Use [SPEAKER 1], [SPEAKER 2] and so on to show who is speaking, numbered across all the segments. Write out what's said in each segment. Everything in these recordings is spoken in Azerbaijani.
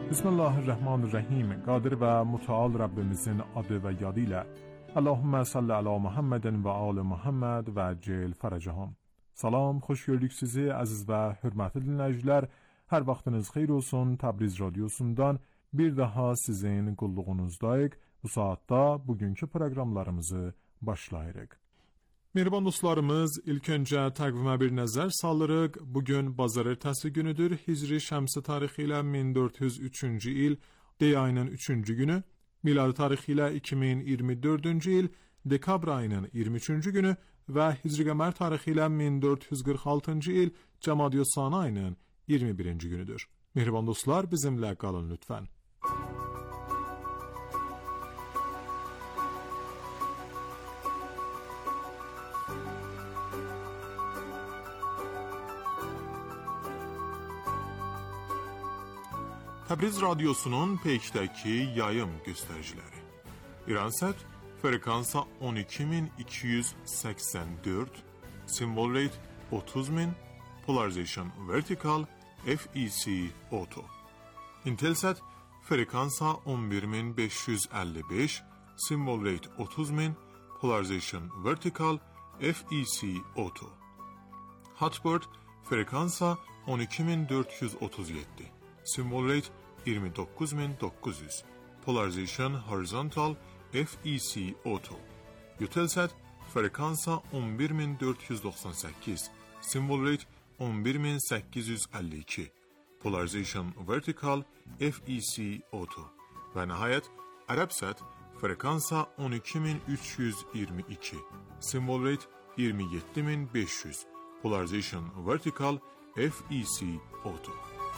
[SPEAKER 1] Bismillahirrahmanirrahim. Qadir və mütəal Rəbbimizin adı və yadı ilə Allahümmə salli alə Muhammedin və alə Muhammed və əcil fərəcəhum. Salam, xoş gördük sizi əziz və hörmətli dinləyicilər. Hər vaxtınız xeyir olsun. Təbriz radiosundan bir daha sizin qulluğunuzdayıq. Bu saatda bugünkü proqramlarımızı başlayırıq. Mehriban dostlarımız, ilk öncə təqvimə bir nəzər salırıq. Bugün bazar ertəsi günüdür. Hicri şəmsi tarixi ilə 1403-cü il dey ayının 3-cü günü, miladi tarixi ilə 2024-cü il dekabr ayının 23-cü günü və hicri qəmər tarixi ilə 1446-cı il Cəmadiyyə-Sani ayının 21-ci günüdür. Mehriban dostlar, bizimlə qalın lütfən. Təbriz radyosunun peykdəki yayım göstəriciləri. İransat frekansa 12284, symbol rate 30000, polarization vertical, FEC auto. Intelsat frekansa 11555, symbol rate 30000, polarization vertical, FEC auto. Hotbird frekansa 12437, symbol rate 29900, polarization horizontal, FEC auto. Eutelsat frekansa 11498, symbol rate 11852, polarization vertical, FEC auto. Və nəhayət Arabsat frekansa 12322, symbol rate 27500, polarization vertical, FEC auto.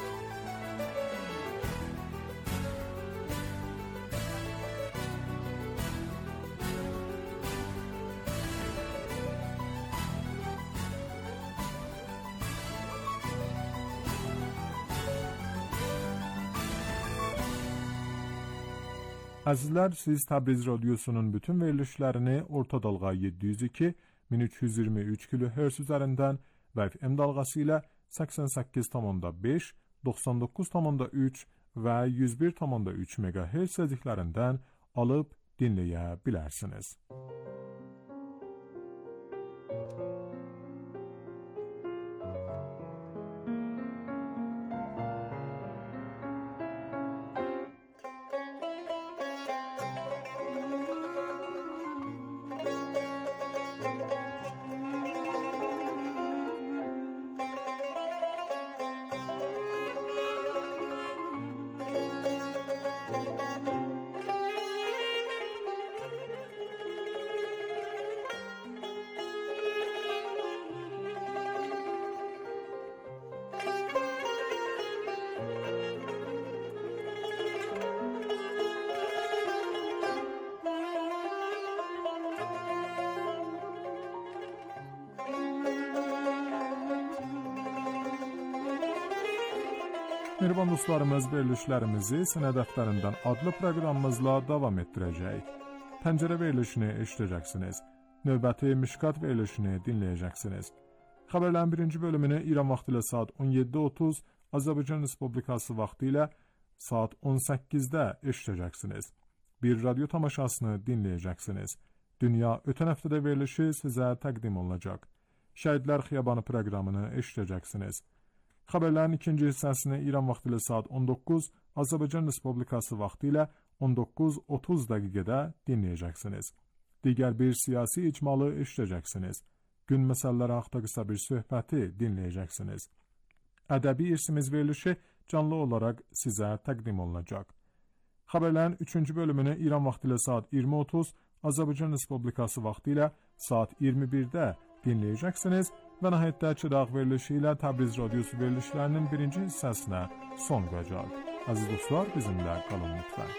[SPEAKER 1] Əzizlər, siz Təbriz radyosunun bütün verilişlərini orta dalğa 702, 1323 kHz üzərindən və FM dalğası ilə 88,5, 99,3 və 101,3 MHz seziklərindən alıb dinləyə bilərsiniz. Mehriban dostlarımız, verilişlərimizi Sənə dəftərindən adlı proqramımızla davam etdirəcəyik. Pəncərə verilişini eşidəcəksiniz. Növbəti Mişkat verilişini dinləyəcəksiniz. Xəbərlərin birinci bölümünü İran vaxtı ilə saat 17:30, Azərbaycan Respublikası vaxtı ilə saat 18-də eşidəcəksiniz. Bir radyo tamaşasını dinləyəcəksiniz. Dünya ötən həftədə verilişi sizə təqdim olunacaq. Şəhidlər Xiyabanı proqramını eşidəcəksiniz. Xəbərlərin ikinci hissəsini İran vaxtı ilə saat 19, Azərbaycan Respublikası vaxtı ilə 19:30 dəqiqədə dinləyəcəksiniz. Digər bir siyasi icmalı eşidəcəksiniz. Gün məsələləri haqqında qısa bir söhbəti dinləyəcəksiniz. Ədəbi irsimiz verilişi canlı olaraq sizə təqdim olunacaq. Xəbərlərin 3-cü bölümünü İran vaxtı ilə saat 20:30, Azərbaycan Respublikası vaxtı ilə saat 21-də dinləyəcəksiniz və nəhayətdə Çıraq verilişi ilə Təbriz radyosu verilişlərinin birinci hissəsinə son qoyacaq. Əziz dostlar, bizimlə qalın lütfən.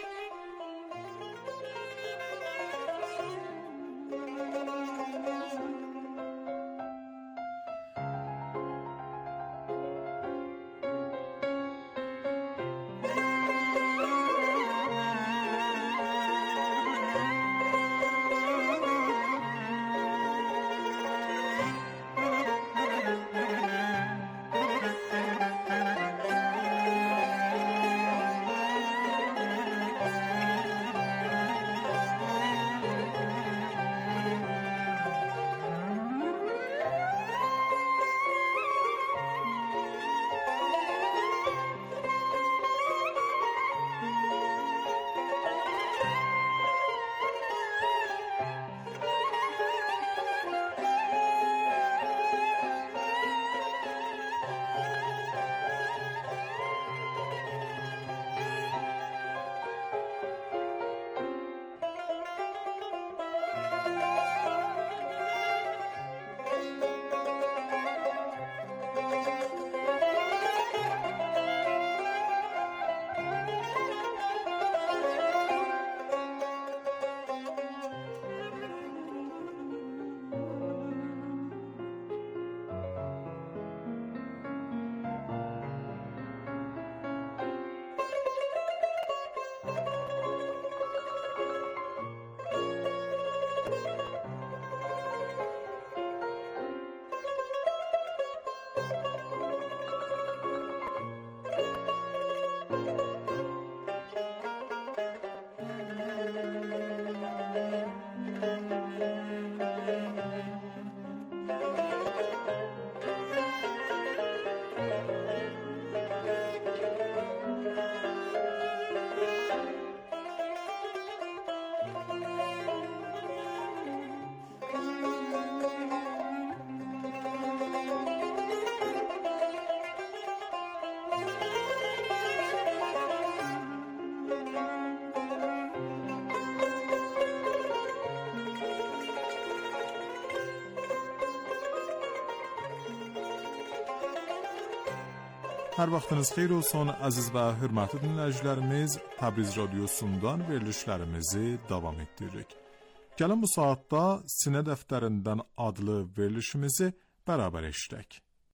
[SPEAKER 1] Hər vaxtınız xeyir olsun, əziz və hörmətli dinləyicilərimiz. Təbriz radiosundan verilişlərimizi davam etdiririk. Gəlin bu saatda Sinə dəftərindən adlı verilişimizi bərabər eşidək.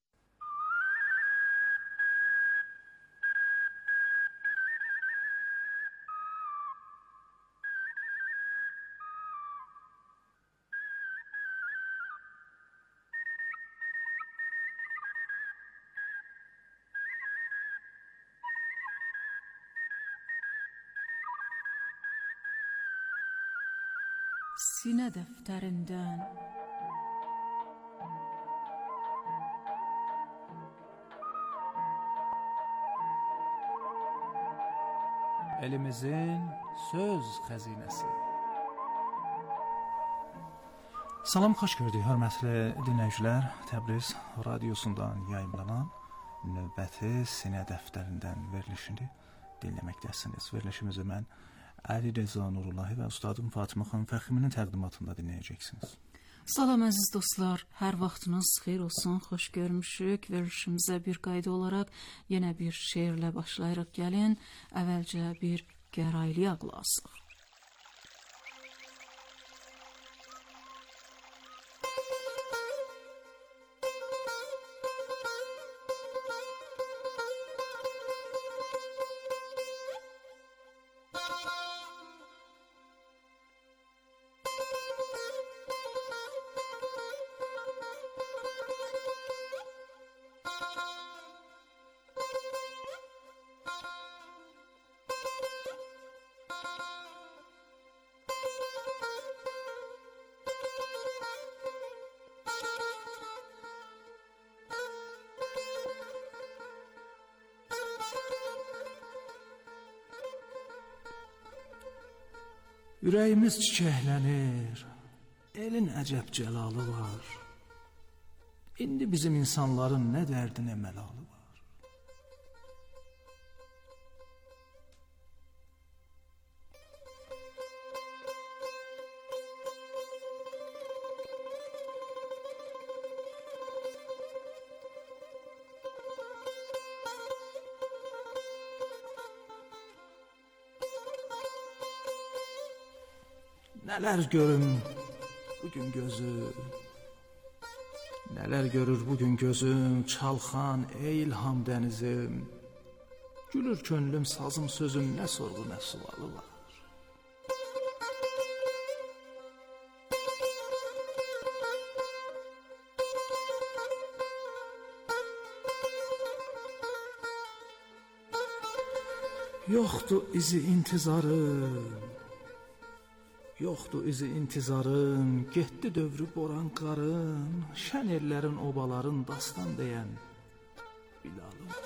[SPEAKER 2] Sinə dəftərindən
[SPEAKER 3] elimizin söz xəzinəsi. Salam, xoş gördük, hörmətli dinləyicilər. Təbriz radiosundan yayımlanan növbəti Sinə dəftərindən verilişini dinləməkdəsiniz. Verilişimizi mən Əli Rəza Nurullahi və ustadım Fatimə xanım Fəxriminin təqdimatında dinləyəcəksiniz.
[SPEAKER 2] Salam əziz dostlar, hər vaxtınız xeyir olsun, xoş görmüşük. Verilişimizə bir qayda olaraq yenə bir şeirlə başlayırıq. Gəlin, əvvəlcə bir gəraylıya qulaq asaq.
[SPEAKER 3] Ürəyimiz çiçəklənir, elin əcəb cəlalı var. İndi bizim insanların nə dərdinə məlalı var. Nələr görüm bugün gözüm, nələr görür bugün gözüm, çalxan ey ilham dənizim. Gülür könlüm, sazım sözüm, nə sorğu nə sualı var. Yoxdur izi intizarım, yoxdur izi intizarın, getdi dövrü boran qarın, şən ellərin, obaların dastan deyən Bilalı var.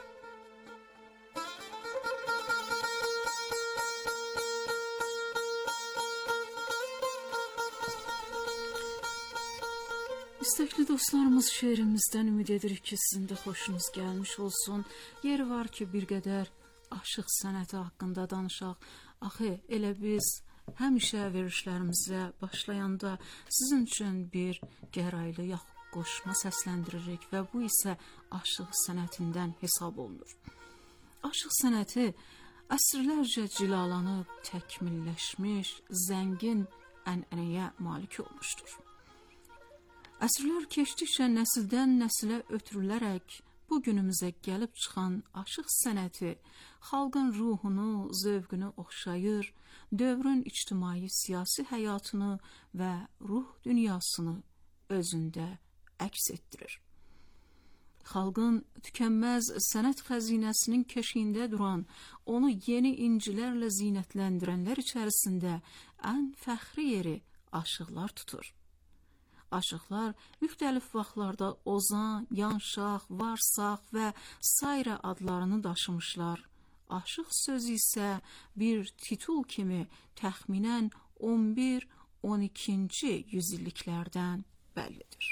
[SPEAKER 2] İstəkli dostlarımız, şeirimizdən ümid edirik ki, sizin də xoşunuz gəlmiş olsun. Yeri var ki, bir qədər aşıq sənəti haqqında danışaq. Axı, elə biz həmişə verilişlərimizə başlayanda sizin üçün bir gəraylı yaxud qoşma səsləndiririk və bu isə aşıq sənətindən hesab olunur. Aşıq sənəti əsrlərcə cilalanıb, təkmilləşmiş, zəngin ənənəyə malik olmuşdur. Əsrlər keçdikcə nəsildən nəsilə ötürülərək bu günümüzə gəlib çıxan aşıq sənəti xalqın ruhunu, zövqünü oxşayır, dövrün ictimai siyasi həyatını və ruh dünyasını özündə əks etdirir. Xalqın tükənməz sənət xəzinəsinin keşiyində duran, onu yeni incilərlə zinətləndirənlər içərisində ən fəxri yeri aşıqlar tutur. Aşıqlar müxtəlif vaxtlarda ozan, yanşaq, varsaq və sairə adlarını daşımışlar. Aşıq sözü isə bir titul kimi təxminən 11-12-ci yüzilliklərdən bəllidir.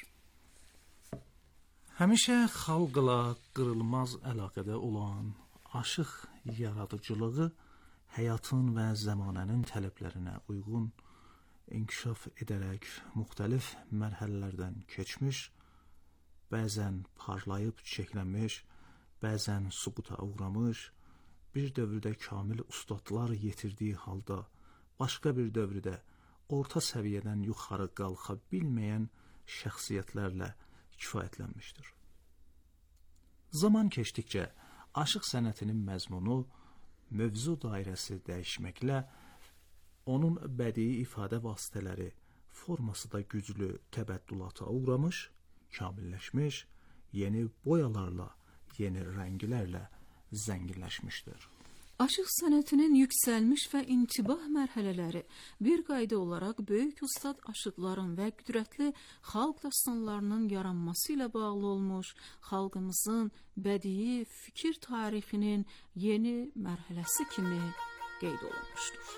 [SPEAKER 3] Həmişə xalqla qırılmaz əlaqədə olan aşıq yaradıcılığı həyatın və zəmanənin tələblərinə uyğun inkişaf edərək müxtəlif mərhələlərdən keçmiş, bəzən parlayıb çiçəklənmiş, bəzən süquta uğramış, bir dövrdə kamil ustadlar yetirdiyi halda, başqa bir dövrdə orta səviyyədən yuxarı qalxa bilməyən şəxsiyyətlərlə kifayətlənmişdir. Zaman keçdikcə aşıq sənətinin məzmunu, mövzu dairəsi dəyişməklə onun bədii ifadə vasitələri, forması da güclü təbəddülata uğramış, kamilləşmiş, yeni boyalarla, yeni rənglərlə zənginləşmişdir.
[SPEAKER 2] Aşıq sənətinin yüksəlmiş və intibah mərhələləri bir qayda olaraq böyük ustad aşıqların və qüdrətli xalq dastanlarının yaranması ilə bağlı olmuş, xalqımızın bədii fikir tarixinin yeni mərhələsi kimi qeyd olunmuşdur.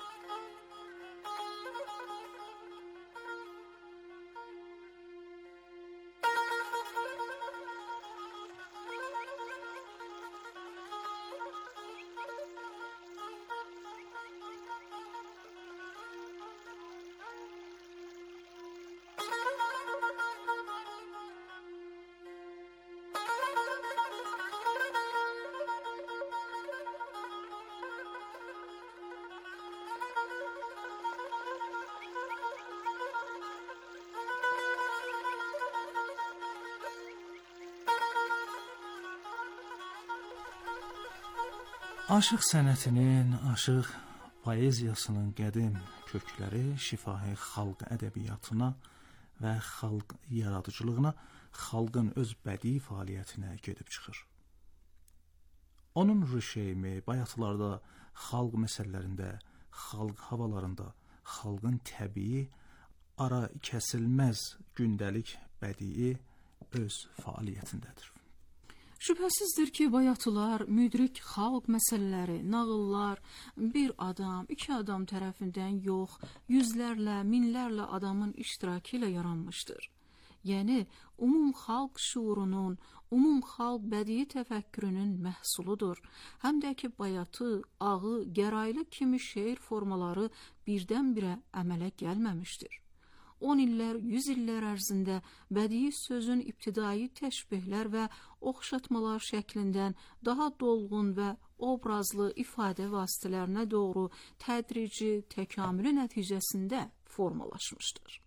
[SPEAKER 3] Aşıq sənətinin, aşıq poeziyasının qədim kökləri şifahi xalq ədəbiyyatına və xalq yaradıcılığına, xalqın öz bədii fəaliyyətinə gedib çıxır. Onun rüşeymi bayatlarda, xalq məsələlərində, xalq havalarında, xalqın təbii, ara kəsilməz gündəlik bədii öz fəaliyyətindədir.
[SPEAKER 2] Şübhəsizdir ki, bayatılar, müdrik xalq məsələləri, nağıllar bir adam, iki adam tərəfindən yox, yüzlərlə, minlərlə adamın iştirakı ilə yaranmışdır. Yəni, umum xalq şuurunun, umum xalq bədii təfəkkürünün məhsuludur. Həm də ki, bayatı, ağı, gəraylı kimi şeir formaları birdən-birə əmələ gəlməmişdir. 10 illər, 100 illər ərzində bədii sözün ibtidai təşbihlər və oxşatmalar şəklindən daha dolğun və obrazlı ifadə vasitələrinə doğru tədrici təkamülü nəticəsində formalaşmışdır.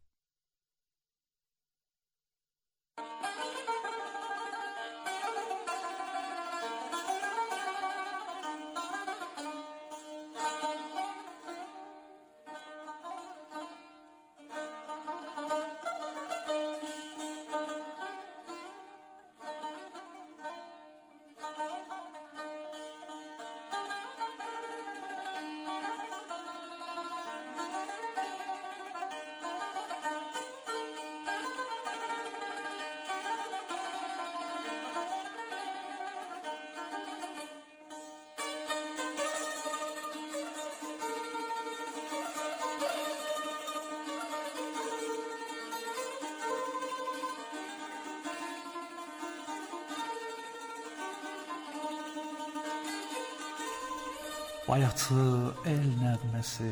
[SPEAKER 3] Bayatı el nəğməsi,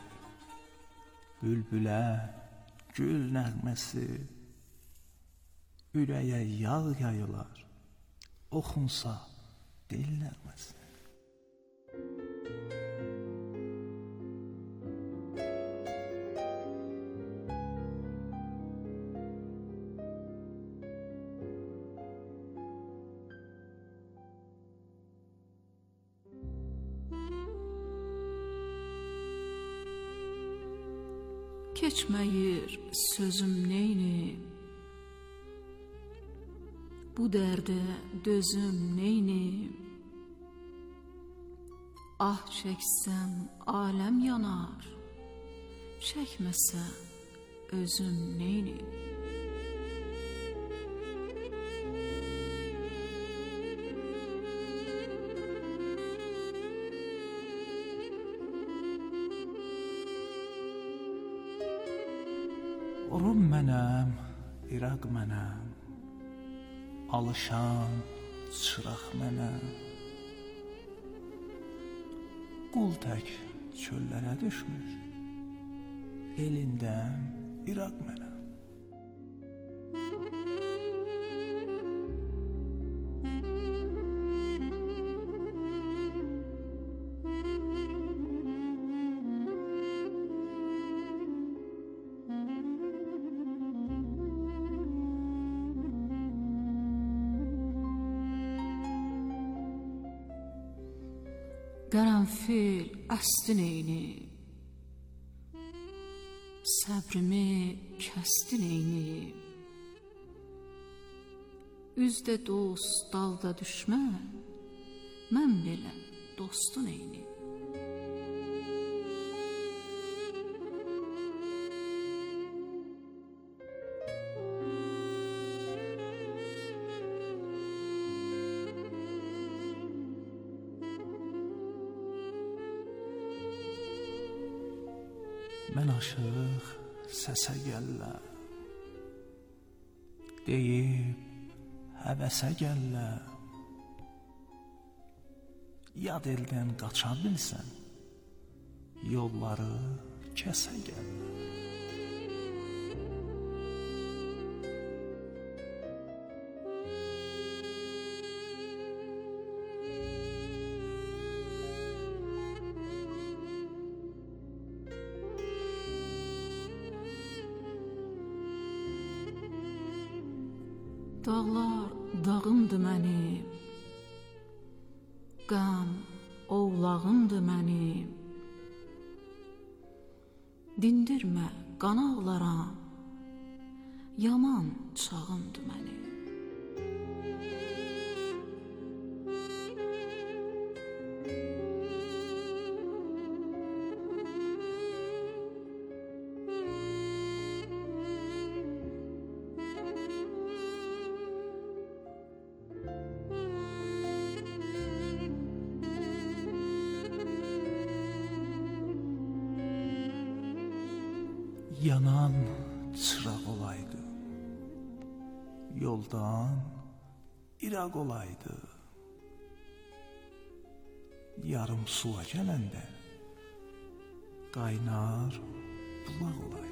[SPEAKER 3] bülbülə gül nəğməsi, ürəyə yağ yayılar, oxunsa dil nəğməsi.
[SPEAKER 2] Keçməyir sözüm neyni, bu dərdə dözüm neyni, ah çəksəm aləm yanar, çəkməsə özüm neyni.
[SPEAKER 3] Rum mənəm, İraq mənəm, alışan çıraq mənəm, qul tək çöllərə düşmüş, elindən İraq mənəm.
[SPEAKER 2] Qərənfil əsdi neynib, səbrimi kəsdi neynib, üzdə dost, dalda düşmən, mən belə dostu neynib.
[SPEAKER 3] Mən aşıq səsə gəllər, deyib həvəsə gəllər, yad eldən qaça bilsən, yolları kəsə gəllər.
[SPEAKER 2] Dağlar dağımdır mənim, qəm ovlağımdır mənim, dindirmə qan ağlaram, yaman çağımdır mənim.
[SPEAKER 3] Yanan çıraq olaydı, yoldan iraq olaydı, yarım suya gələndə qaynar bulaq olaydı.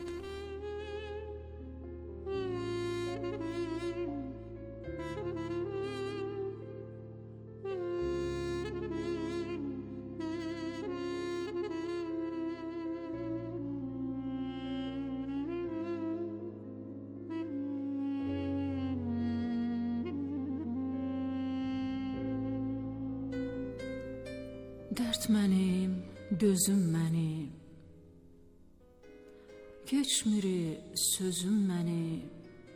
[SPEAKER 2] Dərd mənim, gözüm mənim, keçmiri sözüm mənim,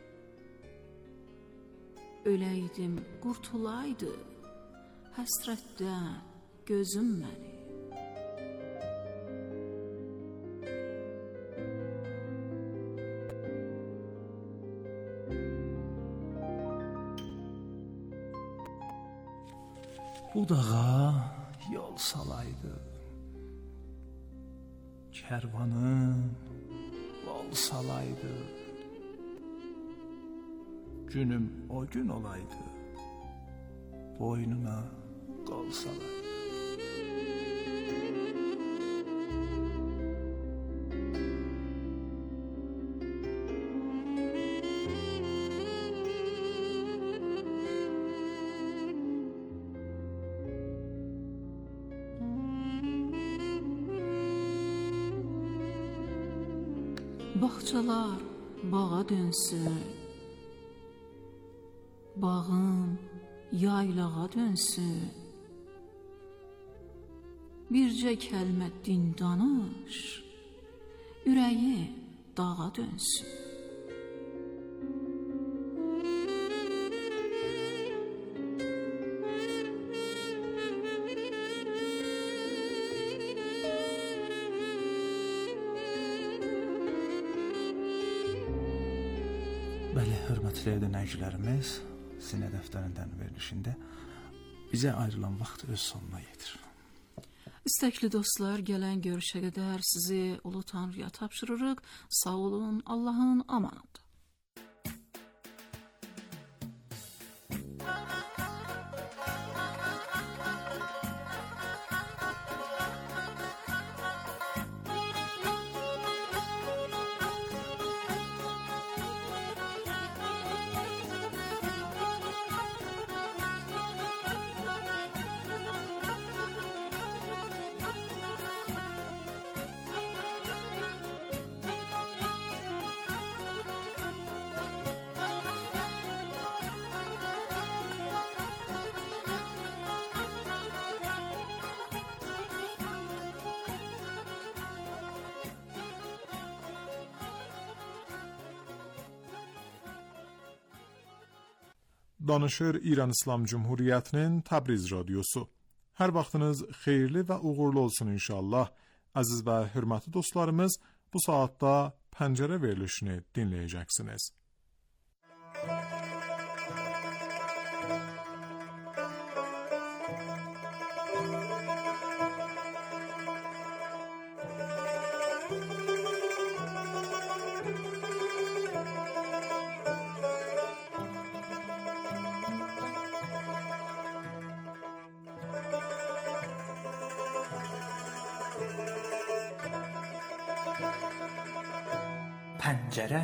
[SPEAKER 2] öləydim, qurtulaydı, həsrətdən gözüm mənim.
[SPEAKER 3] Bu dağa yol salaydı, kervanım yol salaydı, günüm o gün olaydı, boynuna qol salaydı.
[SPEAKER 2] Bağçalar bağa dönsün, bağım yaylağa dönsün, bircə kəlmə din danış, ürəyi dağa dönsün.
[SPEAKER 3] Bəli, hörmətli dinləyicilərimiz, Sinə dəftərindən verilişində bizə ayrılan vaxt öz sonuna yetir.
[SPEAKER 2] İstəkli dostlar, gələn görüşə qədər sizi Ulu Tanrıya tapşırırıq. Sağ olun, Allahın amanında.
[SPEAKER 1] danışır İran İslam Cumhuriyyətinin Təbriz radiosu. Hər vaxtınız xeyirli və uğurlu olsun inşallah. Əziz və hörmətli dostlarımız, bu saatda Pəncərə verilişini dinləyəcəksiniz.
[SPEAKER 3] Pəncərə.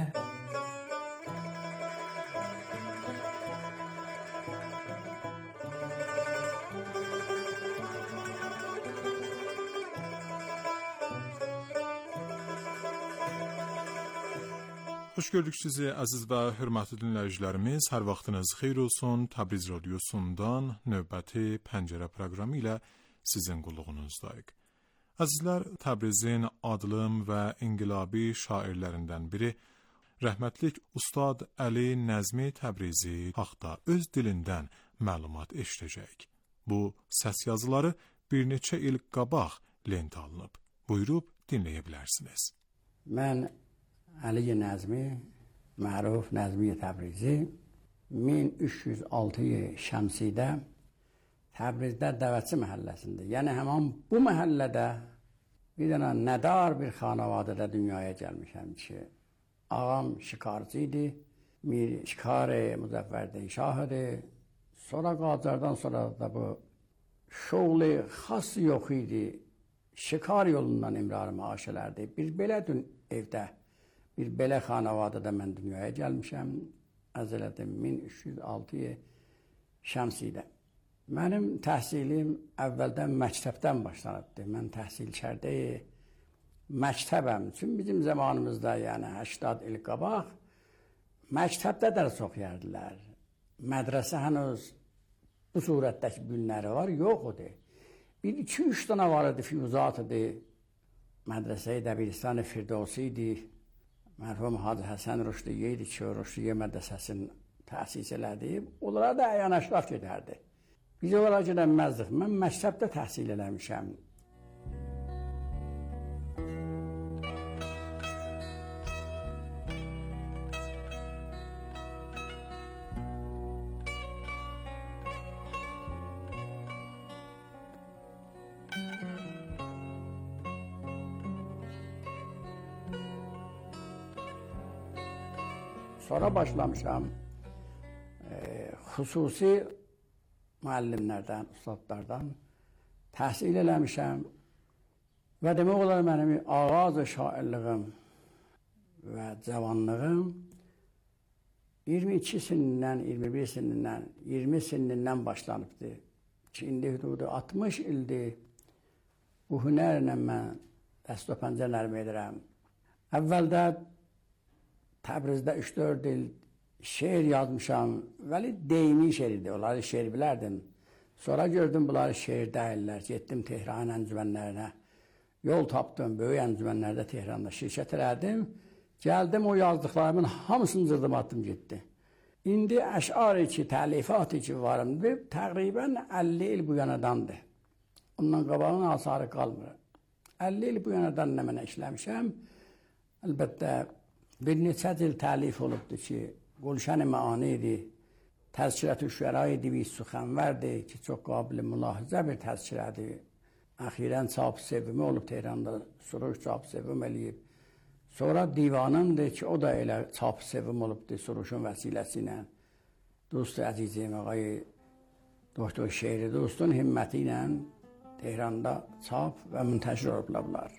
[SPEAKER 1] Xoş gördük sizi əziz və hörmətli dinləyicilərimiz. Hər vaxtınız xeyir olsun. Təbriz radiosundan növbəti Pəncərə proqramı ilə sizin qulluğunuzdayıq. Əzizlər, Təbrizin adlım və inqilabi şairlərindən biri rəhmətlik Ustad Əli Nəzmi Təbrizi haqda öz dilindən məlumat eşidəcəyik. Bu səs yazıları bir neçə il qabaq lent alınıb. Buyurub dinləyə bilərsiniz.
[SPEAKER 4] Mən Əli Nəzmi, məruf Nəzmi Təbrizi 1306 şəmsidə Təbrizdə Dəvətçi məhəlləsində, yəni həmin bu məhəllədə bir dənə nədar bir xanavadədə dünyaya gəlmişəm ki, ağam şikarcı idi, şikar-ı Müzəffərdin şahıdı. Sonra Qacardan sonra da bu şoğlu xas yox idi, şikar yolundan imrar maaş elərdi. Bir belə evdə, bir belə xanavadədə mən dünyaya gəlmişəm, əzələdim 1306 şəmsidə. Mənim təhsilim əvvəldən məktəbdən başlanıbdır. Mən təhsilkərdə məktəbəm. Çünki bizim zamanımızda, yəni 80 il qabaq, məktəbdə dərs oxuyardılar. Mədrəsə hənuz bu surətdəki günləri var, yox idi. Bir, 2-3 dənə var idi, Füyuzat idi, Mədrəsə-i Dəbiristan-ı Firdevsi idi, mərhum Hacı Həsən Rüşdiyyə idi ki, Rüşdiyyə mədrəsəsini təsis elədi. Onlara da əyan əşraf gedərdi. Biz onlara gedəməzdik. Mən məktəbdə təhsil eləmişəm. Sonra başlamışam xüsusi müəllimlərdən, ustadlardan təhsil eləmişəm və demək olar mənim ağaz şairliyim və cavanlığım 22 sinindən, 21 sinindən, 20 sinindən başlanıbdır ki, indi hüdudu 60 ildir bu hünərlə mən dəst-o pəncə nərmə edirəm. Əvvəldə Təbrizdə 3-4 il şeir yazmışam, vəli deyimi şeir idi, onları şeir bilərdim. Sonra gördüm, bunları şeir dəyirlər, getdim Tehran əncümənlərinə, yol tapdım, böyük əncümənlərdə Tehranda şirkət elədim, gəldim, o yazdıqlarımın hamısını cırdım, attım, getdi. İndi əşar-ı ki, təlifat-ı ki varımdır, təqribən 50 il bu yanadandır. Ondan qabağın asarı qalmır. 50 il bu yanadan nə mənə işləmişəm, əlbəttə, bir neçə il təlif olubdur ki, Gülşən-i Məanidir, Təzkirət-ü Şüərə-i Divis Suxənvərdir ki, çox qabil mülahizə bir təzkirədir. Əxirən çap sevimi olub Tehranda, Suruş çap sevim eləyib. Sonra divanımdır ki, o da elə çap sevim olubdur Suruşun vəsiləsi ilə. Dostu əzizim, ağayı Doktor Şehri Dostun himməti ilə Tehranda çap və müntəşir olublar bunlar.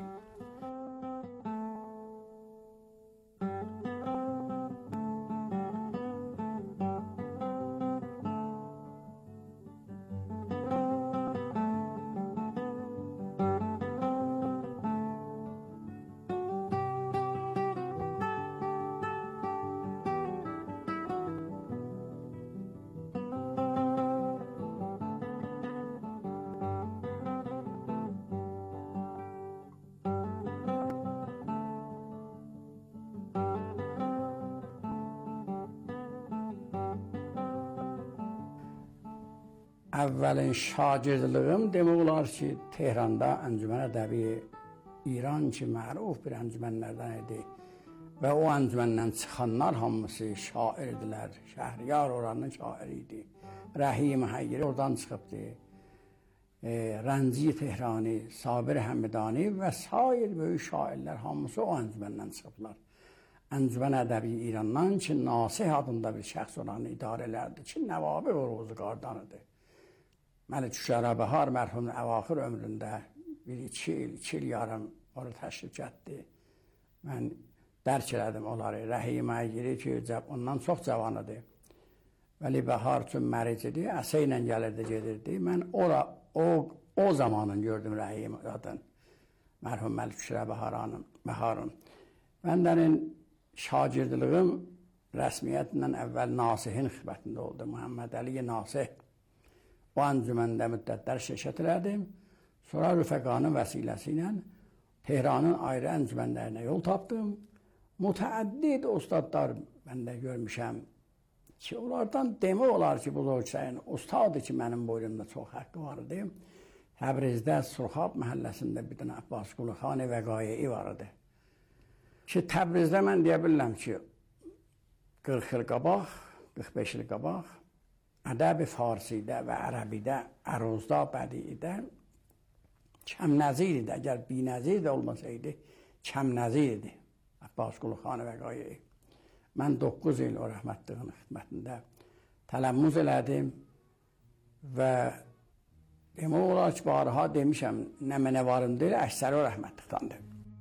[SPEAKER 4] əvvəlin şagirdliyim demək olar ki, Tehranda Əncümən Ədəbi İran ki, məruf bir əncümənlərdən idi və o əncüməndən çıxanlar hamısı şairdilər. Şəhriyar oranın şairi idi. Rəhim Həyyiri oradan çıxıbdı. Rənci Tehrani, Sabir Həmidani və sair böyük şairlər hamısı o əncüməndən çıxıblar. Əncümən Ədəbi İrandan ki, Nasih adında bir şəxs oranı idarə elərdi ki, Nəvabi Oruzuqardanıdır. Məlik Şüşəra Bəhar mərhumun əvaxir ömründə bir 2 il yarım orada təşrif etdi. Mən dərk elədim onları. Rəhim Həyyiri ki, ondan çox cavanıdır. Vəli Bəhar üçün məricidir, əsə ilə gəlirdi, gedirdi. Mən o zamanın gördüm Rəhim adın. Mərhum Məlik Şüşəra Bəharın. Məndən şagirdliyim rəsmiyyətlə əvvəl Nasihin xidmətində oldu. Muhammed Əli Nasih. O əncüməndə müddətlər şirkət elədim. Sonra rüfəqanın vəsiləsi ilə Tehranın ayrı əncümənlərinə yol tapdım. Mütəəddid ustadlar mən də görmüşəm ki, onlardan demək olar ki, bu Buzurgçayın ustadı ki, mənim boynumda çox haqqı vardı. Təbrizdə Surxab məhəlləsində bir dənə Abbas Quluxani Vəqayi vardı. Ki, Təbrizdə mən deyə bilirəm ki, 40 il qabaq, 45 il qabaq, ədəb-i Farsidə və Ərəbidə, əruzda, bədiidə kəmnəzir idi. Əgər binəzir də olmasaydı, kəmnəzir idi. Abbas Quluxani Vəqayi. Mən 9 il o rəhmətliğin xidmətində tələmmüz elədim və demək olar ki, barıha demişəm, nə mənə varım deyil, əksəri o rəhmətliqdandır.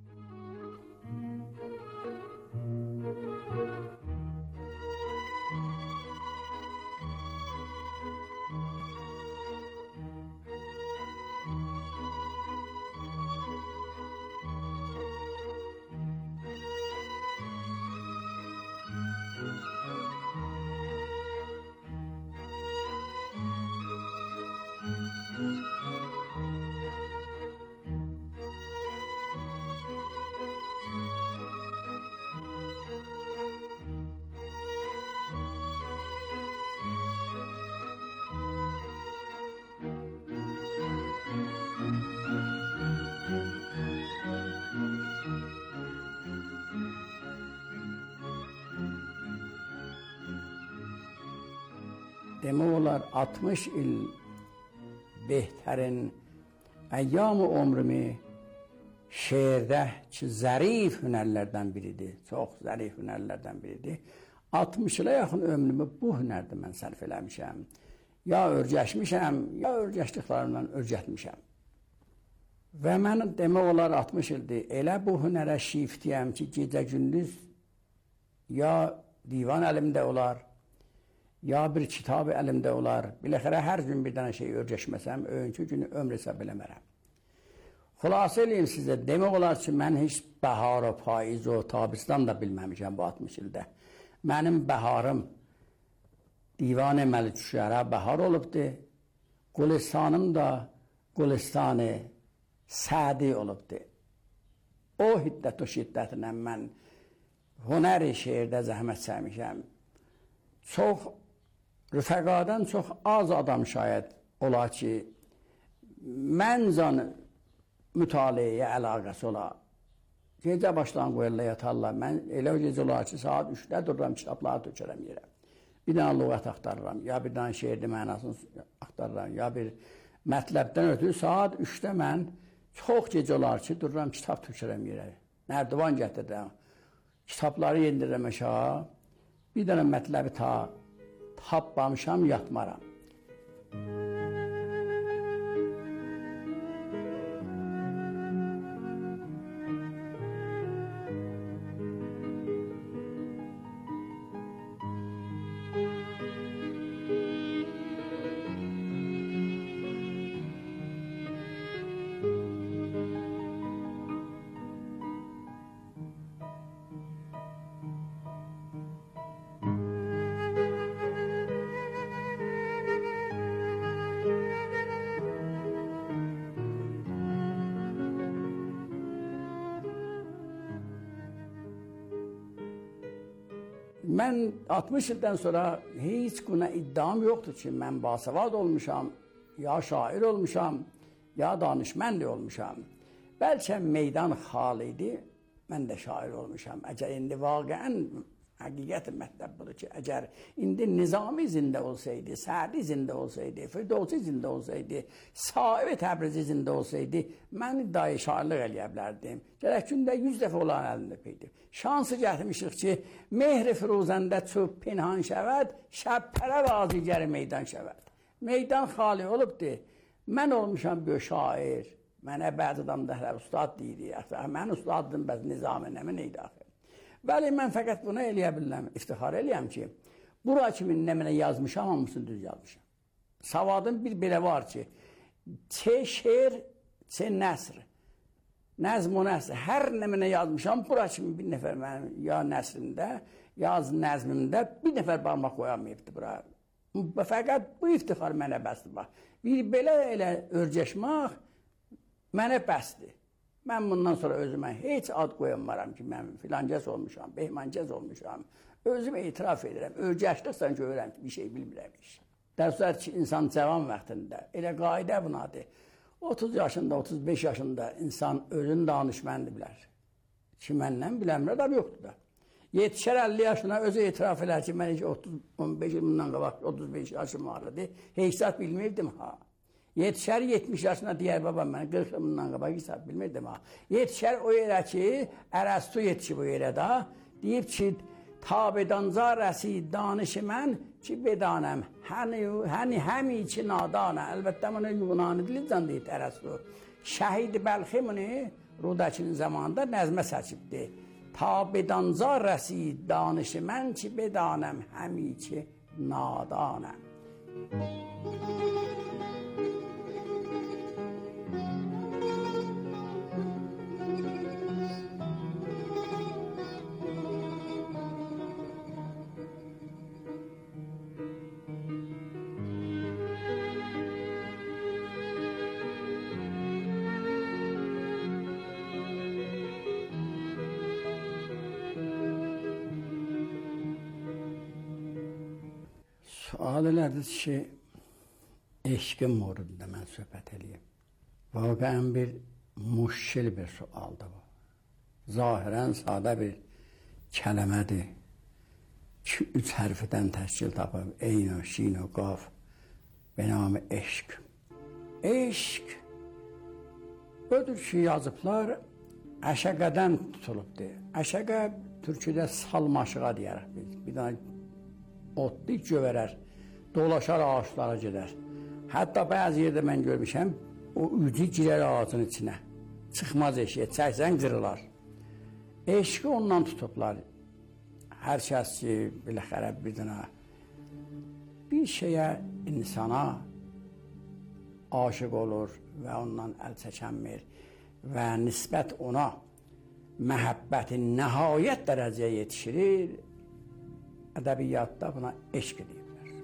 [SPEAKER 4] Demək olar 60 il behtarin əyyam-ı ömrümü şeirdə ki, zərif hünərlərdən biridir, çox zərif hünərlərdən biridir. 60 ilə yaxın ömrümü bu hünərdə mən sərf eləmişəm. Ya örgəşmişəm, ya örgəşdiklərimdən örgətmişəm. Və mən demək olar 60 ildir elə bu hünərə şiftiyəm ki, gecə-gündüz ya divan əlimdə olar, ya bir kitab əlimdə olar. Biləxərə hər gün bir dənə şey örgəşməsəm, öyünkü günü ömr hesab eləmərəm. Xülasə eləyim sizə, demək olar ki, mən heç bəhar o, payız o, tabistan da bilməmişəm bu 60 ildə. Mənim bəharım Divan-ı Məlik Şüşəra bəhar olubdur. Gülistanım da Gülistanı Sədi olubdur. O hiddət o şiddətinə mən hünər-i şeirdə zəhmət çəkmişəm. Çox rüfəqadan çox az adam şayət ola ki, məncan mütaliəyə əlaqəsi ola. Gecə başdan qoyurlar, yatarlar. Mən elə o gecə olar ki, saat 3-də dururam, kitabları tökərəm yerə. Bir dənə lüğət axtarıram, ya bir dənə şeirli mənasını axtarıram, ya bir mətləbdən ötürü saat 3-də mən çox gecə olar ki, dururam, kitab tökərəm yerə. Nərdivan gətirirəm, kitabları yendirirəm aşağı, bir dənə mətləbi tapmamışam, yatmaram. Mən 60 ildən sonra heç günə iddiam yoxdur ki, mən basavad olmuşam, ya şair olmuşam, ya danışmend olmuşam. Bəlkə meydan xal idi, mən də şair olmuşam. Əgər indi vaqəən həqiqət mətləb budur ki, əgər indi Nizami zində olsaydı, Sədi zində olsaydı, Firdevsi zində olsaydı, Sahibi Təbrizi zində olsaydı, mən iddiayı şairlik eləyə bilərdim. Gərək gündə 100 dəfə olan əlində peydir. Şansı gətirmişik ki, mehri firuzəndə çöp pinhan şəvəd, şəbpərə vazigəri meydan şəvəd. Meydan xali olubdur. Mən olmuşam bir şair. Mənə bəzi adam da hələ ustad deyir. Mən ustaddım, bəs Nizami nəmi neydi axı? Bəli, mən fəqət buna eləyə biləm, iftixar eləyəm ki, bura kimin nə mənə yazmışam, hamısını düz yazmışam. Savadım bir belə var ki, çe şeir, çe nəsr. Nəzm o nəsr. Hər nə mənə yazmışam, bura kimin bir nəfər mənim ya nəsrimdə, ya nəzmimdə bir nəfər barmaq qoyamayıbdır bura. Fəqət bu iftixar mənə bəsdir. Bir belə elə örgəşmək mənə bəsdir. Mən bundan sonra özümə heç ad qoyamaram ki, mən filancəs olmuşam, behmancəs olmuşam. Özüm etiraf edirəm, örgəşliksən görürəm ki, bir şey bilmirəm iş. Dərslər ki, insan cavan vaxtında, elə qayda bunadır. 30 yaşında, 35 yaşında insan özünü danışməndir bilər. Ki, məndən bilənmir, adam yoxdur da. Yetişər 50 yaşına özü etiraf elər ki, mən 15 ildən qabaq 35 yaşım vardı. Heysat bilmirdim ha. Yetişər 70 yaşına deyər babam mən 40 ildən qabaq hesab bilmirdim ha. Yetişər o yerə ki, Ərəstu yetişib o yerə da, deyib ki, tabedanza rəsi danışı mən ki bedanəm, hani həmi ki nadanə. Əlbəttə bunu Yunani dilindən deyib Ərəstu. Şəhid Bəlxi bunu Rudakinin zamanında nəzmə səçibdir. Tabedanza rəsi danışı mən ki bedanəm, həmi ki nadanəm. Sual elədir ki, eşqin morudunda mən söhbət eləyim. Vaqəən bir müşkil bir sualdır bu. Zahirən sadə bir kələmədir ki, 3 hərfdən təşkil tapıb. Eyno, şino, qaf, benamı eşq. Eşq, ödür ki, yazıblar əşəqədən tutulubdur. Əşəqə türküdə salmaşığa deyərək biz. Bir dənə otlu gövərər, dolaşar ağaçlara gedər. Hətta bəzi yerdə mən görmüşəm, o ucu girər ağacın içinə. Çıxmaz eşiyə, çəksən qırılar. Eşqi ondan tutublar. Hər kəs ki, biləxərə bir dənə bir şeyə, insana aşıq olur və ondan əl çəkənmir və nisbət ona məhəbbətin nəhayət dərəcəyə yetişirir. Ədəbiyyatda buna eşq deyirlər.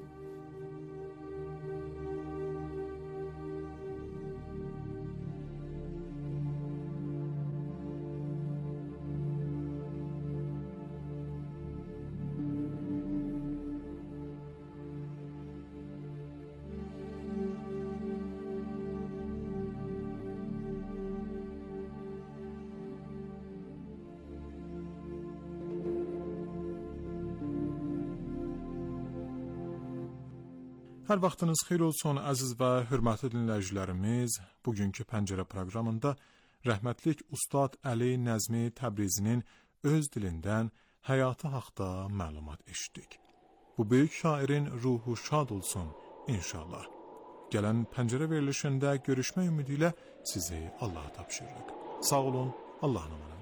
[SPEAKER 1] Hər vaxtınız xeyir olsun, əziz və hörmətli dinləyicilərimiz. Bugünkü Pəncərə proqramında rəhmətlik Ustad Əli Nəzmi Təbrizinin öz dilindən həyatı haqda məlumat eşitdik. Bu böyük şairin ruhu şad olsun inşallah. Gələn Pəncərə verilişində görüşmək ümidi ilə sizi Allaha tapşırırıq. Sağ olun, Allahın amanında.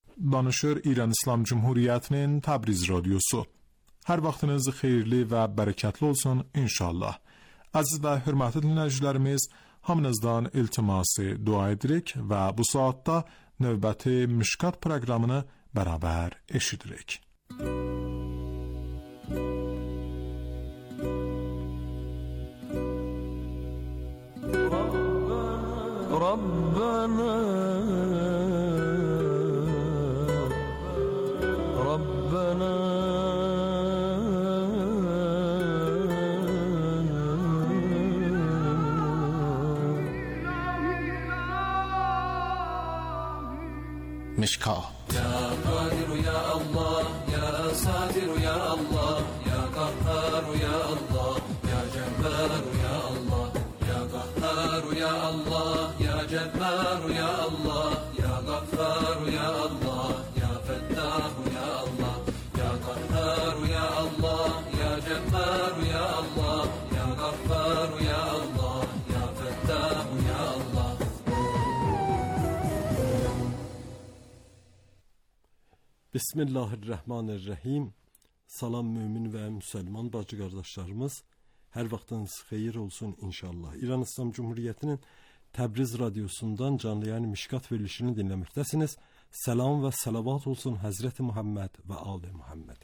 [SPEAKER 1] Danışır İran İslam Cumhuriyyətinin Təbriz radiosu. Hər vaxtınız xeyirli və bərəkətli olsun inşallah. Əziz və hörmətli dinləyicilərimiz, hamınızdan iltiması dua edirik və bu saatda növbəti Mişkat proqramını bərabər eşidirik.
[SPEAKER 5] ربنا
[SPEAKER 3] مشکات
[SPEAKER 5] يا قادر يا الله يا ساتر يا الله يا قهار يا الله يا جبار يا الله يا قهار يا الله يا جبار يا الله يا غفار يا الله يا فتاح يا الله يا قهار يا الله يا جبار يا الله يا غفار يا الله يا فتاح يا الله. Bismillahirrahmanirrahim. Salam mümin və müsəlman bacı qardaşlarımız. Hər vaxtınız xeyir olsun inşallah. İran İslam Cumhuriyyətinin Təbriz radiosundan canlı yayın Mişkat verilişini dinləməkdəsiniz. Salam və salavat olsun Həzrəti Muhammed və Ali Muhammedə.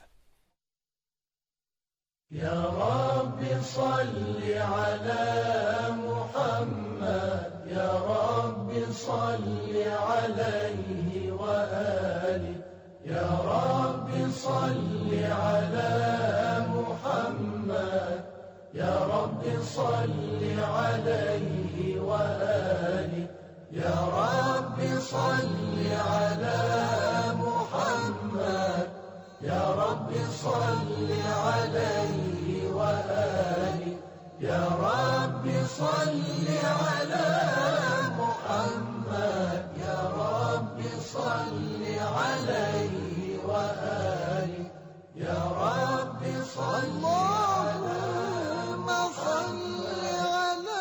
[SPEAKER 6] Ya Rabbi salli ala Muhammed, Ya Rabbi salli alayhi və ali. Ya Rabbi salli ala Muhammed, Ya Rabbi salli alayhi ve ali. Ya Rabbi salli ala Muhammed, Ya Rabbi salli alayhi ve ali. Ya Rabbi salli ala Muhammed, Ya Rabbi salli alayhi ve ali. Ya Rabbi salli Allahümme salli ala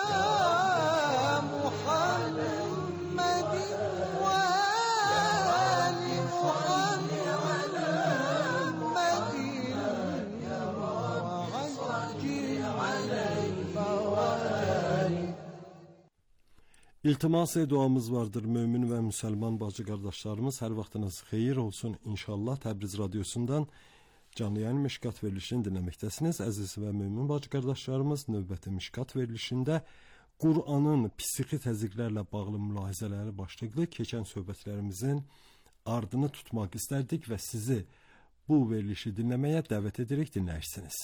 [SPEAKER 6] Muhammedin ve ali Muhammed ya Rabbi salli alayhi ve ali.
[SPEAKER 5] İltimas duamız vardır mümin və müsəlman bacı qardaşlarımız. Hər vaxtınız xeyir olsun inşallah. Təbriz radiosundan canlı yayın Mişkat verilişini dinləməkdəsiniz. Əziz və mümin bacı qardaşlarımız, növbəti Mişkat verilişində Qur'anın psixi təzyiqlərlə bağlı mülahizələri başlıqlı keçən söhbətlərimizin ardını tutmaq istərdik və sizi bu verilişi dinləməyə dəvət edirik, dinləyirsiniz.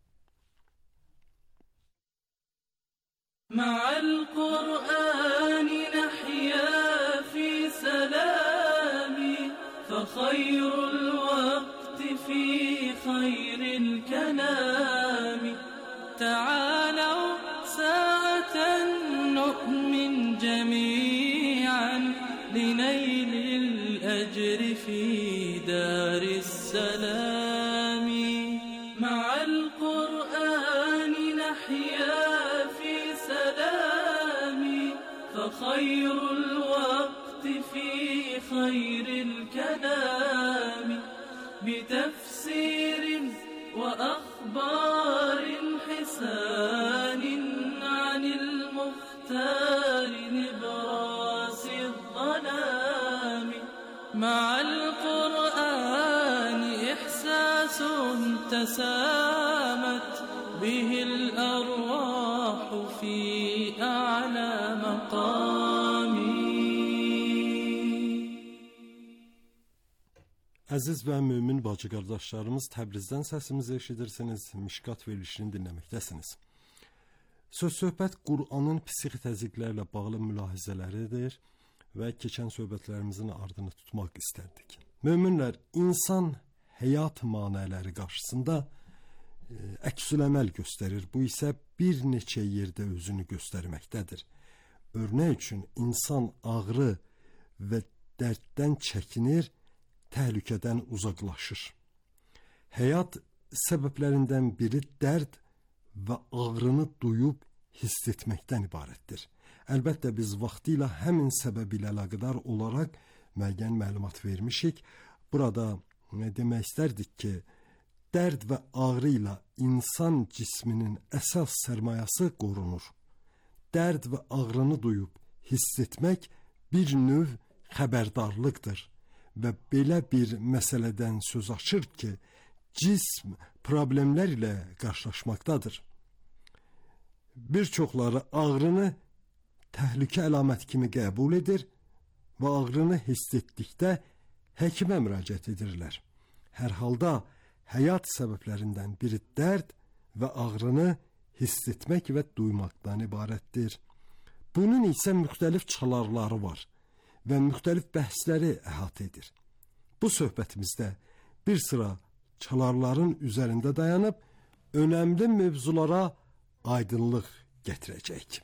[SPEAKER 7] مع القرآن نحيا في سلام فخير الوقت في خير الكلام تعالوا ساعة نؤمن جميعا لنيل الأجر في دار السلام مع القرآن نحيا فخير الوقت في خير الكلام بتفسير وأخبار حسان عن المختار نبراس الظلام مع القرآن إحساس تسامت به الأرواح في أعلى مقام.
[SPEAKER 5] Əziz və mümin bacı qardaşlarımız, Təbrizdən səsimizi eşidirsiniz, Mişkat verilişini dinləməkdəsiniz. Söz-söhbət Qur'anın psixi təzyiqlərlə bağlı mülahizələridir və keçən söhbətlərimizin ardını tutmaq istərdik. Möminlər, insan həyat manələri qarşısında əksüləməl göstərir. Bu isə bir neçə yerdə özünü göstərməkdədir. Örnək üçün, insan ağrı və dərddən çəkinir, təhlükədən uzaqlaşır. Həyat səbəblərindən biri dərd və ağrını duyub hiss etməkdən ibarətdir. Əlbəttə biz vaxtilə həmin səbəb ilə əlaqədar olaraq
[SPEAKER 8] müəyyən məlumat vermişik. Burada demək istərdik ki, dərd və ağrı ilə insan cisminin əsas sərmayəsi qorunur. Dərd və ağrını duyub hiss etmək bir növ xəbərdarlıqdır və belə bir məsələdən söz açır ki, cism problemlər ilə qarşılaşmaqdadır. Bir çoxları ağrını təhlükə əlaməti kimi qəbul edir və ağrını hiss etdikdə həkimə müraciət edirlər. Hər halda həyat səbəblərindən biri dərd və ağrını hiss etmək və duymaqdan ibarətdir. Bunun isə müxtəlif çıxarları var və müxtəlif bəhsləri əhatə edir. Bu söhbətimizdə bir sıra çıxarların üzərində dayanıb önəmli mövzulara aydınlıq gətirəcək.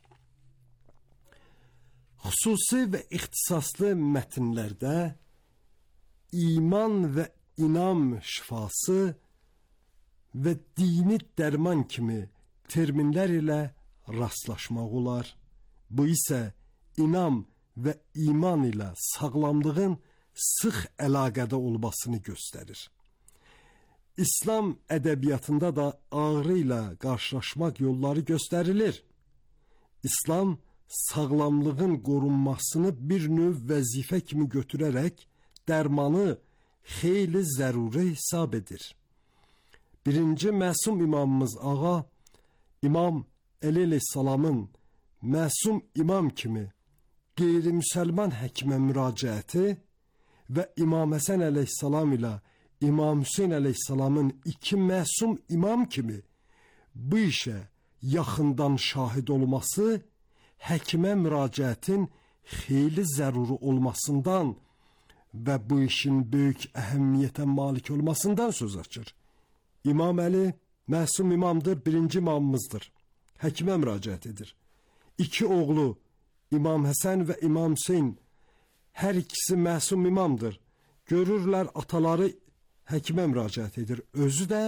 [SPEAKER 8] Xüsusi və ixtisaslı mətnlərdə iman və inam şifası və dini dərman kimi terminlər ilə rastlaşmaq olar. Bu isə inam və iman ilə sağlamlığın sıx əlaqədə olmasını göstərir. İslam ədəbiyyatında da ağrı ilə qarşılaşmaq yolları göstərilir. İslam sağlamlığın qorunmasını bir növ vəzifə kimi götürərək dərmanı xeyli zəruri hesab edir. Birinci məsum imamımız ağa, İmam Əli əleyhissalamın məsum imam kimi qeyri-müsəlman həkimə müraciəti və İmam Həsən əleyhissalam ilə İmam Hüseyn əleyhissalamın iki məsum imam kimi bu işə yaxından şahid olması həkimə müraciətin xeyli zəruri olmasından və bu işin böyük əhəmiyyətə malik olmasından söz açır. İmam Əli məsum imamdır, birinci imamımızdır. Həkimə müraciət edir. İki oğlu İmam Həsən və İmam Hüseyn hər ikisi məsum imamdır. Görürlər ataları həkimə müraciət edir. Özü də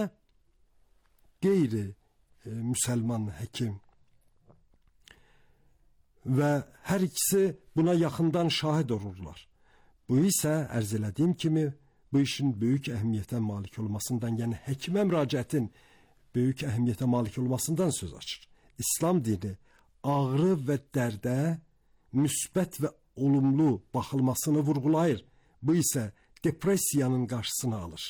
[SPEAKER 8] qeyri-müsəlman həkim. Və hər ikisi buna yaxından şahid olurlar. Bu isə ərz elədiyim kimi bu işin böyük əhəmiyyətə malik olmasından, yəni həkimə müraciətin böyük əhəmiyyətə malik olmasından söz açır. İslam dini ağrı və dərdə müsbət və olumlu baxılmasını vurğulayır. Bu isə depressiyanın qarşısını alır.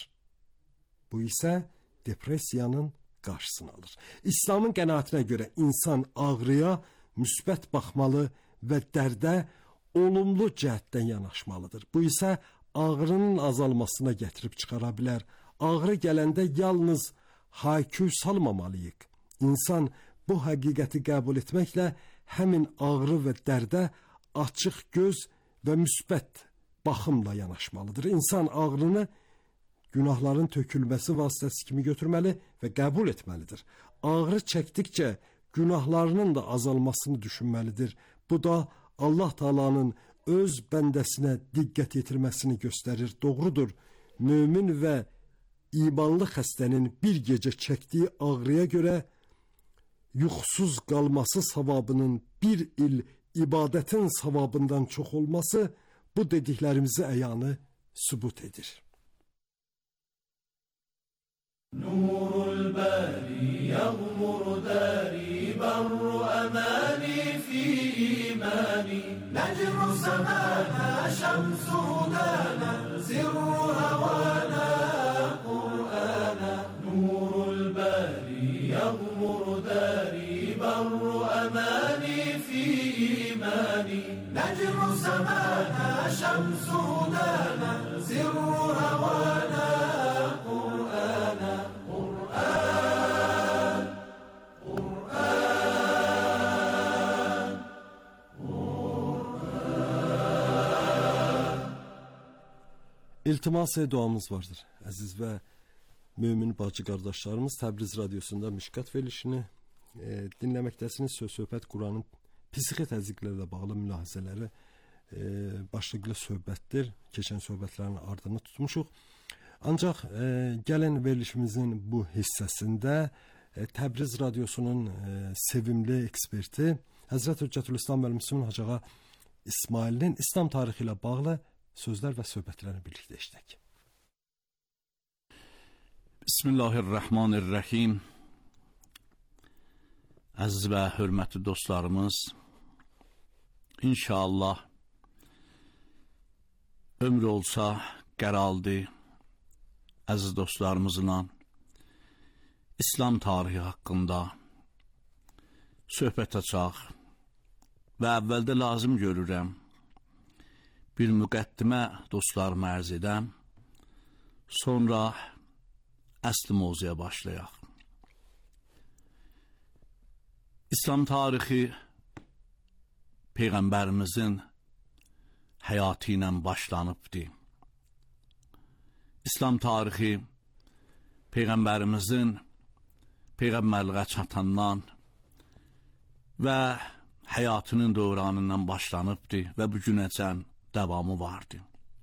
[SPEAKER 8] İslamın qənaətinə görə insan ağrıya müsbət baxmalı və dərdə olumlu cəhətdən yanaşmalıdır. Bu isə ağrının azalmasına gətirib çıxara bilər. Ağrı gələndə yalnız hayküy salmamalıyıq. İnsan bu həqiqəti qəbul etməklə həmin ağrı və dərdə açıq göz və müsbət baxımla yanaşmalıdır. İnsan ağrını günahların tökülməsi vasitəsi kimi götürməli və qəbul etməlidir. Ağrı çəkdikcə günahlarının da azalmasını düşünməlidir. Bu da Allah Taala'nın öz bəndəsinə diqqət yetirməsini göstərir. Doğrudur, mömin və imanlı xəstənin bir gecə çəkdiyi ağrıya görə yuxusuz qalması savabının bir il ibadətin savabından çox olması bu dediklərimizi əyanı sübut edir.
[SPEAKER 5] Nurul bari yağmur dari barru amani fi imani necru semana şemsu dana zirru havana Kur'ana Nurul bari yağmur dari barru amani fi imani necru semana şemsu dana zirru havana
[SPEAKER 8] İltimas duamız vardır. Əziz və mömin bacı qardaşlarımız, Təbriz Radiosunda Mişkat verilişini dinləməkdəsiniz. Söhbət Quranın psixi təzyiqlərlə bağlı mülahizələri başlıqlı söhbətdir. Keçən söhbətlərin ardını tutmuşuq. Ancaq gələn verilişimizin bu hissəsində Təbriz Radiosunun sevimli eksperti Həzrət Hüccətülislam Müslim Hacı Ağa İsmailin İslam tarixi ilə bağlı sözlər və söhbətlərini birlikdə eşidək.
[SPEAKER 9] Bismillahirrahmanirrahim. Əziz və hörmətli dostlarımız, İnşallah ömrü olsa qəraldı əziz dostlarımızla İslam tarihi haqqında söhbət açaq və əvvəldə lazım görürəm bir müqəddimə dostlarıma ərz edəm, sonra əsl mövzuya başlayaq. İslam tarixi Peyğəmbərimizin həyatı ilə başlanıbdır. İslam tarixi Peyğəmbərimizin Peyğəmbərliğə çatandan və həyatının dövranından başlanıbdır və bu günəcən davamı vardır.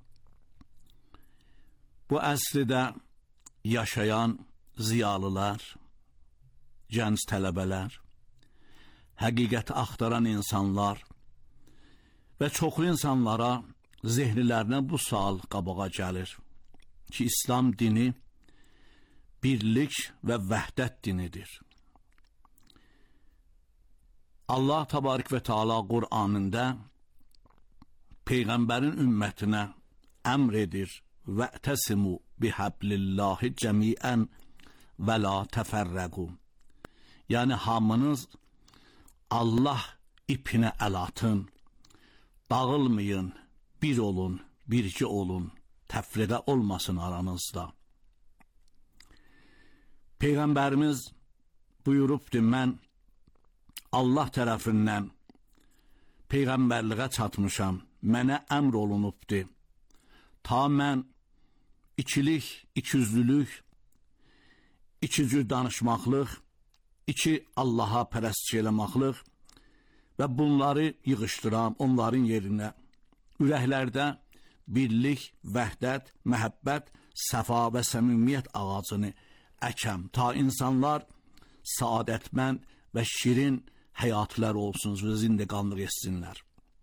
[SPEAKER 9] Bu əsrdə yaşayan ziyalılar, gənc tələbələr, həqiqəti axtaran insanlar və çoxlu insanlara zehnilərinə bu sual qabağa gəlir ki, İslam dini birlik və vəhdət dinidir. Allah təbarək və Teala Qur'anında Peyğəmbərin ümmətinə əmr edir və'təsimu bihablillahi cəmiən və la təfərrəqu. Yəni hamınız Allah ipinə əl atın, dağılmayın, bir olun, bircə olun, təfriqə olmasın aranızda. Peyğəmbərimiz buyurubdur, mən Allah tərəfindən Peyğəmbərliğə çatmışam, mənə əmr olunubdur. Ta mən ikilik, ikiyüzlülük, iki cür danışmaqlıq, iki Allaha pərəstçi eləmaqlıq və bunları yığışdıram onların yerinə. Ürəklərdə birlik, vəhdət, məhəbbət, səfa və səmimiyyət ağacını əkəm, ta insanlar saadətmənd və şirin həyatlar olsun və zindiqanlıq etsinlər.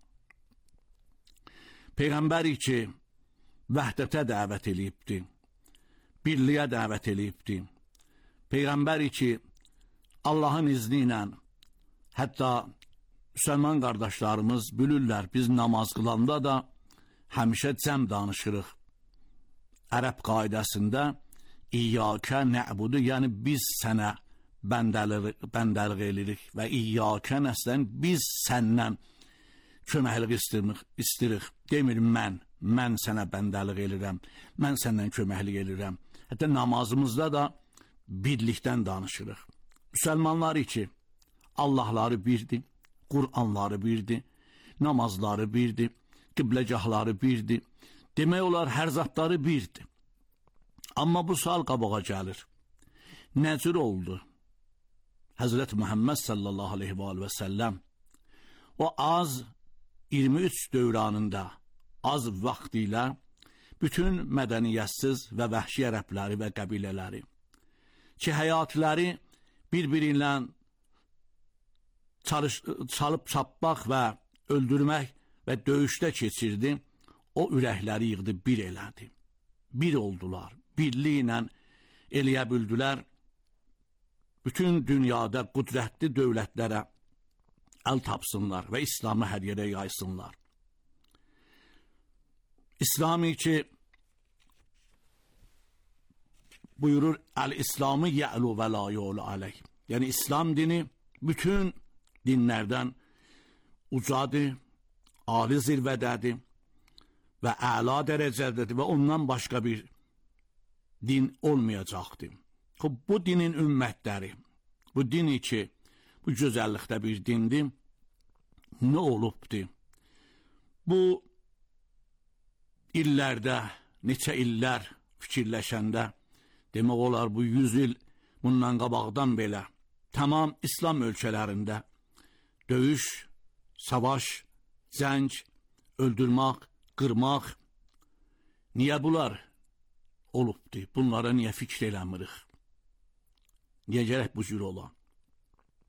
[SPEAKER 9] Peyğəmbəri ki, vəhdətə dəvət eləyibdir, birliyə dəvət eləyibdir. Peyğəmbəri ki, Allahın izni ilə, hətta müsəlman qardaşlarımız bilirlər, biz namaz qılanda da həmişə cəm danışırıq. Ərəb qaidəsində İyyəkə nə'budu, yəni biz sənə bəndəliq edirik və İyyəkə nəslən biz səndən köməklik istəyirik. Demir mən sənə bəndəliq edirəm, mən səndən köməklik edirəm. Hətta namazımızda da birlikdən danışırıq. Müsəlmanları ki, Allahları birdir, Qur'anları birdir, namazları birdir, qibləgahları birdir. Demək olar, hər zatları birdir. Amma bu sual qabağa gəlir. Nə cür oldu? Həzrət Muhammed sallallahu aleyhi və səlləm o az 23 dövranında, az vaxt ilə bütün mədəniyyətsiz və vəhşi ərəbləri və qəbilələri ki, həyatları bir-biri ilə çalıb çapmaq və öldürmək və döyüşdə keçirdi, o ürəkləri yığdı, bir elədi. Bir oldular, birliyi ilə eləyə bildilər, bütün dünyada qüdrətli dövlətlərə əl tapsınlar və İslamı hər yerə yaysınlar. İslami ki, buyurur, Əl-İslamı yə'lu və la yu'lu aleyh. Yəni, İslam dini bütün dinlərdən ucadır, ali zirvədədir və əla dərəcədədir və ondan başqa bir din olmayacaqdır. Bu dinin ümmətləri, bu dini ki, bu gözəllikdə bir dindir, nə olubdur? Bu illərdə, neçə illər fikirləşəndə, demək olar bu 100 il bundan qabaqdan belə tamam İslam ölkələrində döyüş, savaş, cəng, öldürmək, qırmaq, niyə bunlar olubdur? Bunlara niyə fikr eləmirik? Niyə gərək bu cür ola?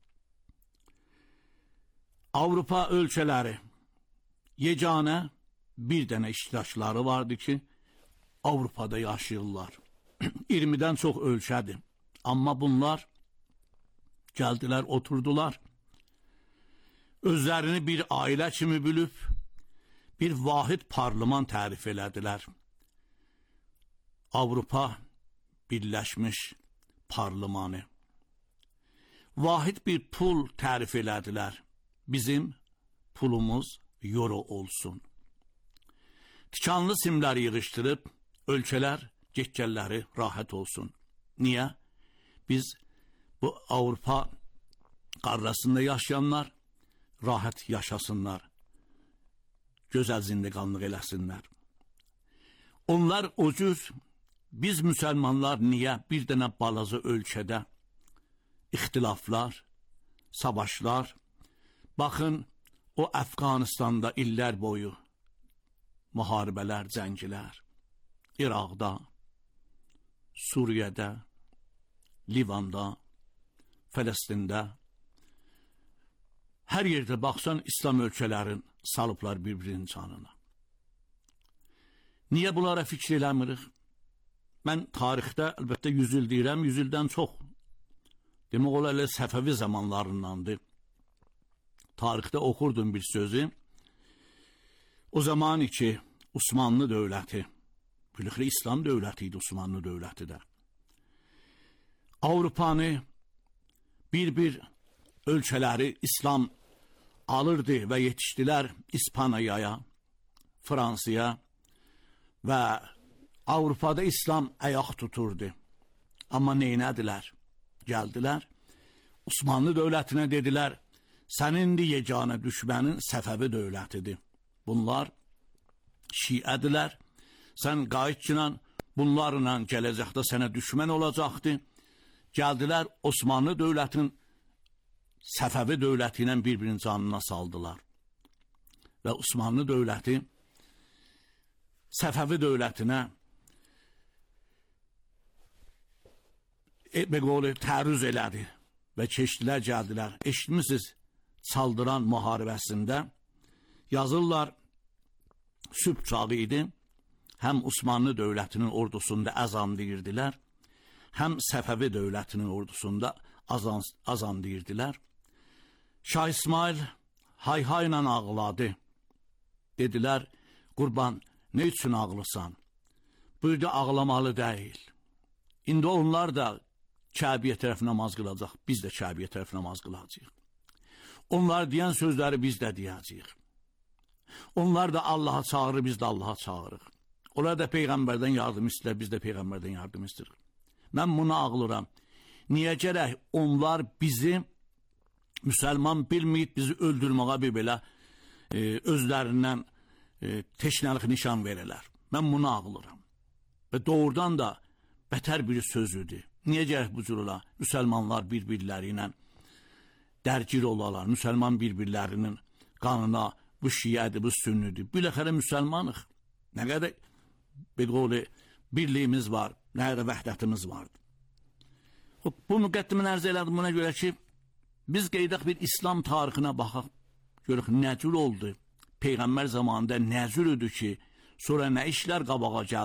[SPEAKER 9] Avropa ölkələri yeganə bir dənə iştirakçıları vardı ki, Avropada yaşayırlar. 20-dən çox ölkədir. Amma bunlar gəldilər, oturdular. Özlərini bir ailə kimi bilib, bir vahid parlament tərif elədilər. Avropa Birləşmiş Parlamanı. Vahid bir pul tərif elədilər. Bizim pulumuz euro olsun. Tikanlı simləri yığışdırıb, ölkələr, getgəlləri rahat olsun. Niyə? Biz bu Avropa qarasında yaşayanlar rahat yaşasınlar. Gözəl zindiqanlıq eləsinlər. Onlar o cür, biz müsəlmanlar niyə bir dənə balaca ölkədə ixtilaflar, savaşlar, baxın o Əfqanistanda illər boyu müharibələr, cəngilər, İraqda, Suriyədə, Livanda, Fələstində, hər yerdə baxsan İslam ölkələrin salıblar bir-birinin canına. Niyə bunlara fikir eləmirik? Mən tarixdə əlbəttə 100 il deyirəm, 100 ildən çox. Demək olar elə Səfəvi zamanlarındandır. Tarixdə oxurdum bir sözü. O zaman ki Osmanlı dövləti, bilirli İslam dövləti idi Osmanlı dövləti də. Avropanı bir ölkələri İslam alırdı və yetişdilər İspaniyaya, Fransaya və Avropada İslam ayaq tuturdu. Amma neynədilər? Gəldilər, Osmanlı dövlətinə dedilər, sənin yeganə düşmənin Səfəvi dövlətidir. Bunlar Şiədilər, sən qayıtçıla bunlarla gələcəkdə sənə düşmən olacaqdı. Gəldilər, Osmanlı dövlətinin Səfəvi dövləti ilə bir-birinin canına saldılar. Və Osmanlı dövləti Səfəvi dövlətinə tərüz elədi və keçdilər, gəldilər. Eşitmişsiniz, saldıran müharibəsində yazırlar, sübh çağı idi, həm Osmanlı dövlətinin ordusunda əzan deyirdilər, həm Səfəvi dövlətinin ordusunda azan deyirdilər. Şah İsmail hay-hayla ağladı. Dedilər, qurban, nə üçün ağlısan? Burada ağlamalı deyil. İndi onlar da Kəbiyə tərəf namaz qılacaq, biz də Kəbiyə tərəf namaz qılacaq. Onlar deyən sözləri biz də deyəcəyik. Onlar da Allaha çağırır, biz də Allaha çağırırıq. Onlar da Peyğəmbərdən yardım istəyirlər, biz də Peyğəmbərdən yardım istəyirik. Mən bunu ağlıram. Niyə gərək onlar bizi müsəlman bilməyib, bizi öldürməyə bir belə özlərindən teşnəlik nişan verirlər. Mən bunu ağlıram. Və doğrudan da bətər bir sözüdür. Niyə gərək bu cür ola? Müsəlmanlar bir-birləri ilə dərgir olalar. Müsəlman bir-birlərinin qanına, bu şiədir, bu sünnüdür. Biləxərə müsəlmanıq. Nə qədər birliyimiz var, nə qədər vəhdətimiz vardır. Bu müqəddimin ərz elədim buna görə ki, biz qeydək bir İslam tarixinə baxaq, görək nə cür oldu. Peyğəmbər zamanında nə cür idi ki, sonra nə işlər qabağa gəldi.